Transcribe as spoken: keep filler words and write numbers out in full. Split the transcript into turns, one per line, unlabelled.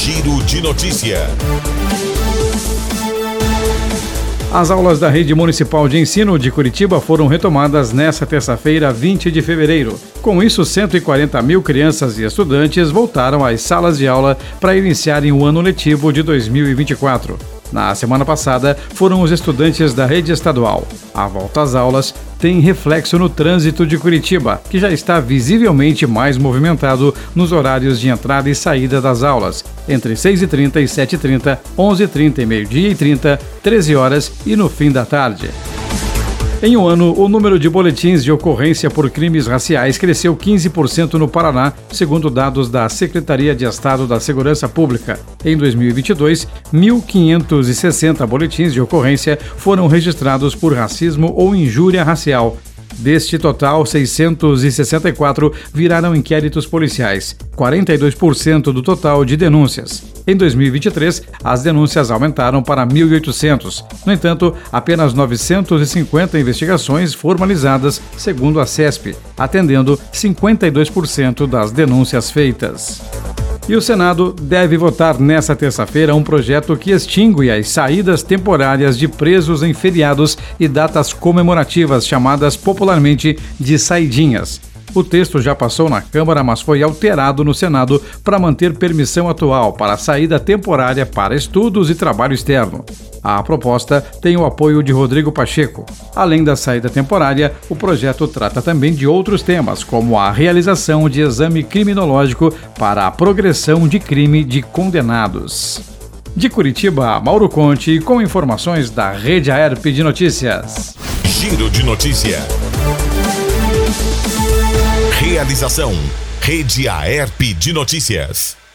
Giro de Notícia.
As aulas da Rede Municipal de Ensino de Curitiba foram retomadas nesta terça-feira, vinte de fevereiro. Com isso, cento e quarenta mil crianças e estudantes voltaram às salas de aula para iniciarem o ano letivo de dois mil e vinte e quatro. Na semana passada, foram os estudantes da rede estadual. A volta às aulas tem reflexo no trânsito de Curitiba, que já está visivelmente mais movimentado nos horários de entrada e saída das aulas, entre seis e trinta e sete e trinta, onze e trinta e meio-dia e trinta, treze horas e no fim da tarde. Em um ano, o número de boletins de ocorrência por crimes raciais cresceu quinze por cento no Paraná, segundo dados da Secretaria de Estado da Segurança Pública. Em dois mil e vinte e dois, mil quinhentos e sessenta boletins de ocorrência foram registrados por racismo ou injúria racial. Deste total, seiscentos e sessenta e quatro viraram inquéritos policiais, quarenta e dois por cento do total de denúncias. Em dois mil e vinte e três, as denúncias aumentaram para mil e oitocentos. No entanto, apenas novecentas e cinquenta investigações formalizadas, segundo a CESP, atendendo cinquenta e dois por cento das denúncias feitas. E o Senado deve votar nesta terça-feira um projeto que extingue as saídas temporárias de presos em feriados e datas comemorativas, chamadas popularmente de saidinhas. O texto já passou na Câmara, mas foi alterado no Senado para manter permissão atual para a saída temporária para estudos e trabalho externo. A proposta tem o apoio de Rodrigo Pacheco. Além da saída temporária, o projeto trata também de outros temas, como a realização de exame criminológico para a progressão de crime de condenados. De Curitiba, Mauro Conte, com informações da Rede Aerp de Notícias.
Giro de Notícia. Realização: Rede Aerp de Notícias.